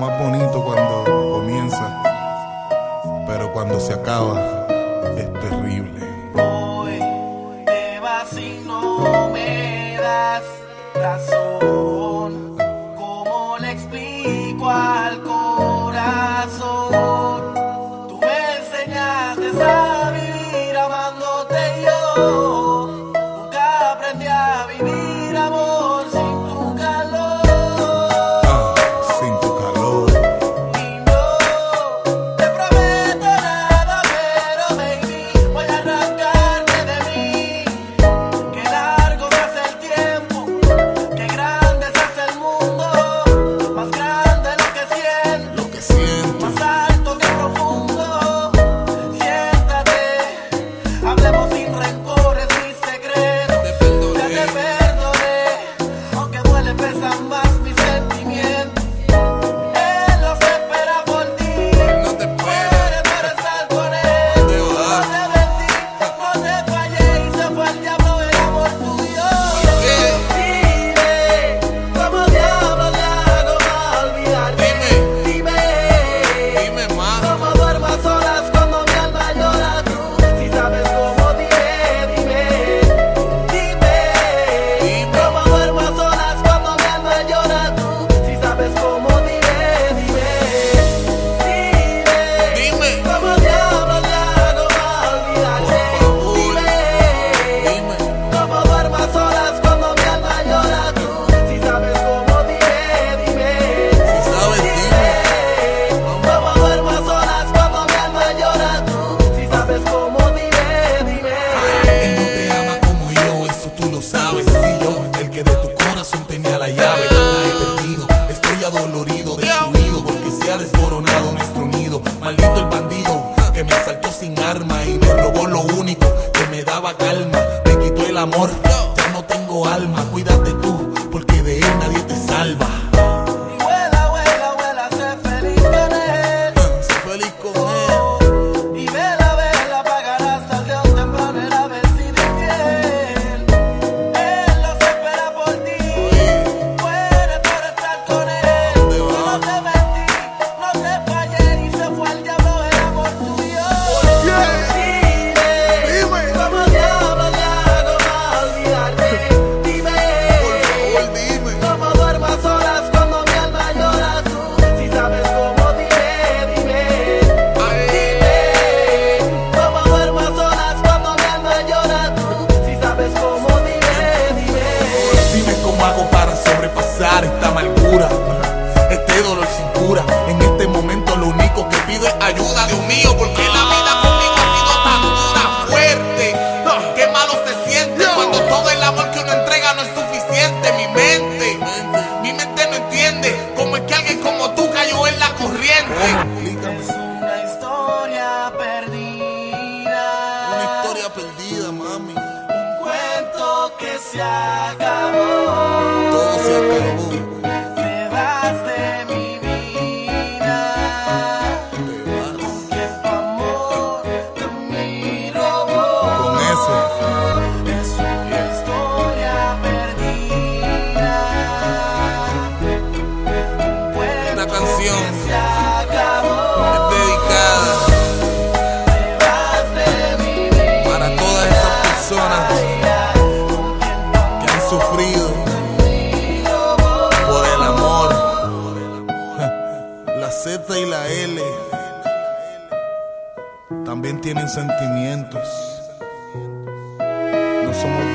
más bonito cuando comienza, pero cuando se acaba es terrible. Hoy te vas y no me das razón. ¿Cómo le explico al corazón? Tú me enseñaste a vivir amándote y yo nunca aprendí a vivir amor sin tu calor. Sin tu calor. Y no te prometo nada, pero baby, voy a arrancarte de mí. Que largo se hace el tiempo, que grande se hace el mundo. Más grande lo que siento, más alto que profundo. Siéntate, hablemos sin rencores ni secretos. Ya te perdoné, aunque duele pesan más mis sentimientos. Él los espera por ti. No te Muere espera. para estar con él. No te mentí, no te fallé y se fue el diablo el amor tuyo. Dime, ¿cómo diablos le hago para olvidarte? Dime más. ¿Cómo duermo a solas cuando mi alma llora tú? Si sabes cómo, dime. ¿Cómo duermo a solas cuando mi alma llora tú? Si sabes cómo, dime. Dime. ¿Cómo diablos le hago para olvidarte? Por favor. Dime. ¿Cómo duermo a solas cuando mi alma llora tú? Si sabes cómo, dime. Si sabes, dime. ¿Cómo duermo a solas cuando mi alma llora tú? Si sabes cómo, dime. Él no te ama como yo, eso tú lo sabes. Y yo, el que de tu corazón tenía la llave, la he perdido. Estoy adolorido, destruido, porque se ha desmoronado nuestro nido. Maldito el bandido que me asaltó sin arma y me robó lo único que me daba calma. Me quitó el amor, ya no tengo alma. Cuídate tú, porque de él nadie te salva. Y vuela, sé feliz con él. Sé feliz con él. Y vela, pagarás tarde o temprano el haber sido infiel. Él los espera por ti. Muere por estar con él. ¿Dónde No va? te mentí, no te fallé y se fue el diablo el amor tuyo. Dime, ¿cómo diablos le hago para olvidarte? Dime. Por favor, dime. ¿Cómo duermo a solas cuando mi alma llora tú? Si sabes cómo, dime. ¿Cómo duermo a solas cuando mi alma llora tú? Si sabes cómo, dime. Dime cómo hago para sobrepasar esta amargura, este dolor sin cura. En este momento lo único que pido es ayuda, Dios mío, porque la vida conmigo ha sido tan dura, fuerte. Qué malo se siente cuando todo el amor que uno entrega no es suficiente. Mi mente no entiende cómo es que alguien como tú cayó en la corriente. Es una historia perdida. Una historia perdida, mami. Un cuento que se acabó. Todo se acabó. Te vas de mi vida. Te vas. Que tu amor de mí robó. Con ese. Es una historia perdida. Un cuento Esta canción que se acabó. es dedicada Te vas de mi vida. para todas esas personas que han sufrido por el amor. La Z y la L también tienen sentimientos. No somos